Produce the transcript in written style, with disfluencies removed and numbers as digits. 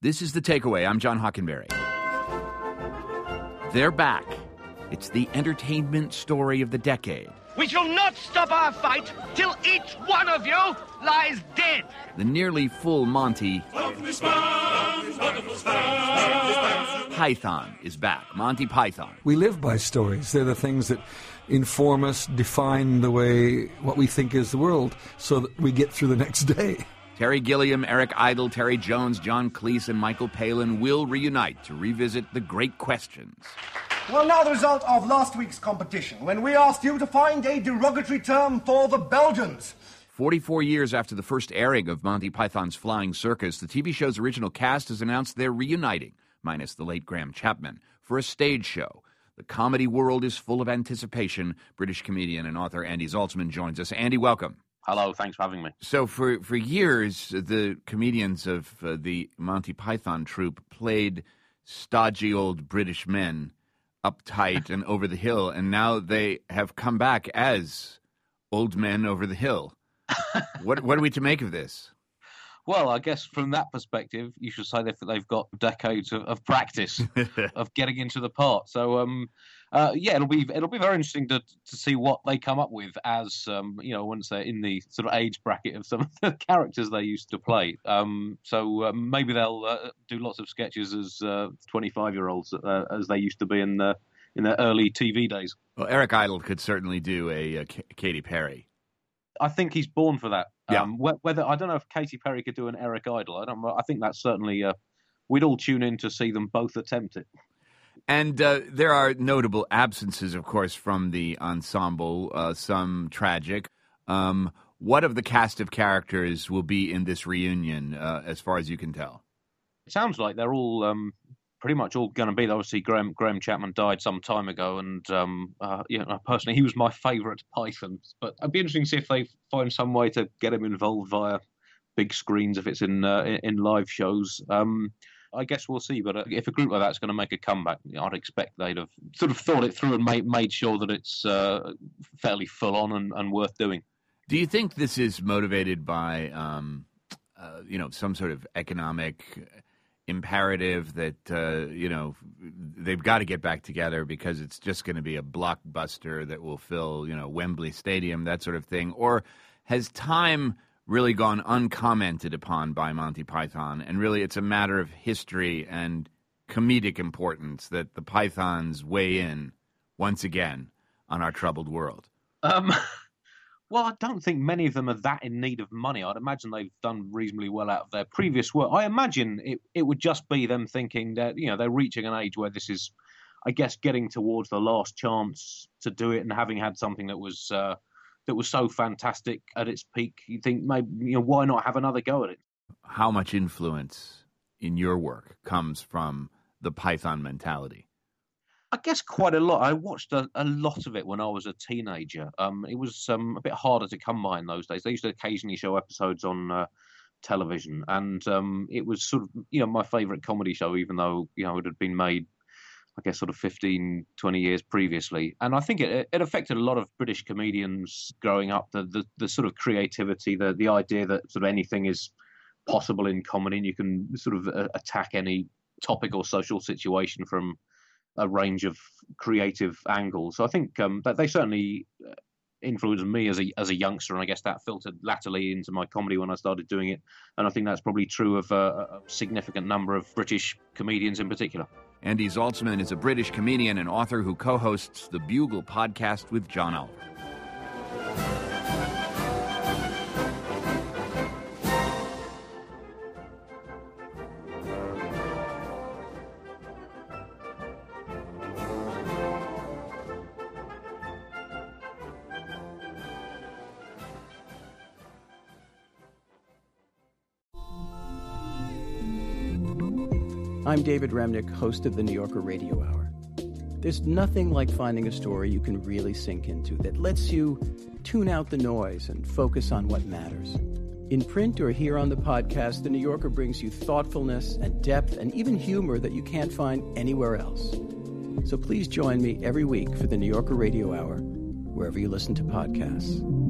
This is The Takeaway. I'm John Hockenberry. They're back. It's the entertainment story of the decade. We shall not stop our fight till each one of you lies dead. The nearly full Monty Python is back. Monty Python. We live by stories. They're the things that inform us, define the way what we think is the world, so that we get through the next day. Terry Gilliam, Eric Idle, Terry Jones, John Cleese, and Michael Palin will reunite to revisit the great questions. Well, now the result of last week's competition, when we asked you to find a derogatory term for the Belgians. 44 years after the first airing of Monty Python's Flying Circus, the TV show's original cast has announced they're reuniting, minus the late Graham Chapman, for a stage show. The comedy world is full of anticipation. British comedian and author Andy Zaltzman joins us. Andy, welcome. Hello, thanks for having me. So for years, the comedians of the Monty Python troupe played stodgy old British men, uptight and over the hill, and now they have come back as old men over the hill. What are we to make of this? Well, I guess from that perspective, you should say they've got decades of practice of getting into the part. So, it'll be very interesting to see what they come up with as once they're in the sort of age bracket of some of the characters they used to play. Maybe they'll do lots of sketches as 25-year-olds as they used to be in their early TV days. Well, Eric Idle could certainly do a Katy Perry. I think he's born for that. Yeah. Whether I don't know if Katy Perry could do an Eric Idle. I think that's certainly. We'd all tune in to see them both attempt it. And there are notable absences, of course, from the ensemble. Some tragic. What of the cast of characters will be in this reunion, as far as you can tell? It sounds like they're all pretty much all going to be. Obviously, Graham Chapman died some time ago, and personally, he was my favourite Python. But I'd be interesting to see if they find some way to get him involved via big screens, if it's in live shows. I guess we'll see. But if a group like that's going to make a comeback, I'd expect they'd have sort of thought it through and made sure that it's fairly full on and worth doing. Do you think this is motivated by some sort of economic imperative that they've got to get back together because it's just going to be a blockbuster that will fill Wembley Stadium, that sort of thing? Or has time really gone uncommented upon by Monty Python, and really it's a matter of history and comedic importance that the Pythons weigh in once again on our troubled world? Well, I don't think many of them are that in need of money. I'd imagine they've done reasonably well out of their previous work. I imagine it would just be them thinking that, they're reaching an age where this is, I guess, getting towards the last chance to do it, and having had something that was so fantastic at its peak, you think maybe, why not have another go at it? How much influence in your work comes from the Python mentality? I guess quite a lot. I watched a lot of it when I was a teenager. It was a bit harder to come by in those days. They used to occasionally show episodes on television, and it was sort of, my favourite comedy show, even though, it had been made, I guess, sort of 15, 20 years previously. And I think it affected a lot of British comedians growing up, the sort of creativity, the idea that sort of anything is possible in comedy, and you can sort of attack any topic or social situation from a range of creative angles. So I think that they certainly influenced me as a youngster, and I guess that filtered latterly into my comedy when I started doing it. And I think that's probably true of a significant number of British comedians in particular. Andy Zaltzman is a British comedian and author who co-hosts the Bugle podcast with John Oliver. I'm David Remnick, host of the New Yorker Radio Hour. There's nothing like finding a story you can really sink into that lets you tune out the noise and focus on what matters. In print or here on the podcast, the New Yorker brings you thoughtfulness and depth and even humor that you can't find anywhere else. So please join me every week for the New Yorker Radio Hour, wherever you listen to podcasts.